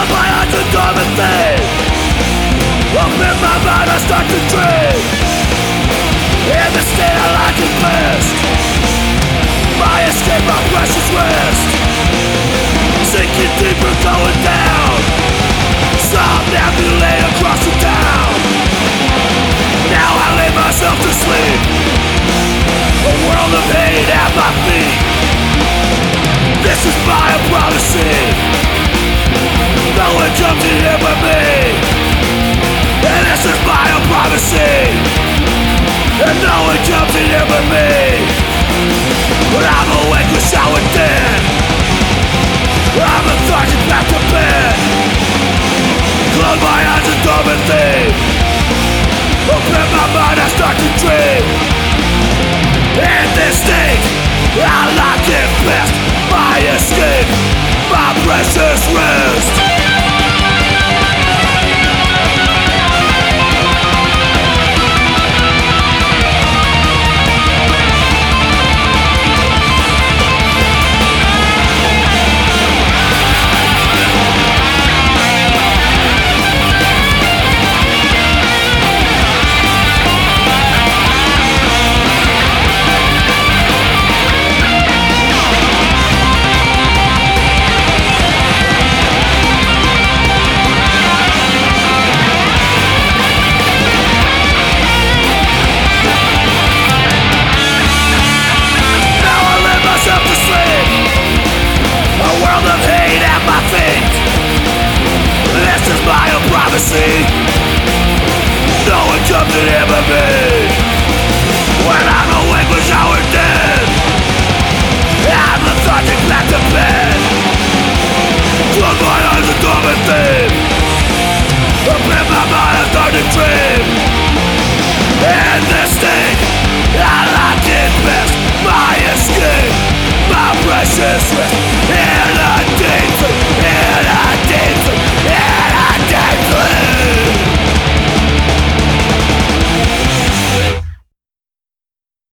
Close my eyes and dumb and think. Open my mind, I start to dream. In the state I like it best. My escape, my precious rest. Sinking deeper, going down. Somnambulate across the town. Now I lay myself to sleep. A world of hate at my feet. This is my prophecy. No one comes in here but me. And this is my prophecy. And no one comes in here but me. But I'm awake or showered dead. I'm lethargic back to bed. Close my eyes and dumb and think. Open my mind, I start to dream. In this state, I like it best. My escape, my precious rest. No one comes in here but me. When I'm awake, wish I were dead. I'm lethargic back to bed. Close my eyes and dumb and think. Open my mind, I start to dream. In this state, I like it best. My escape, my precious rest.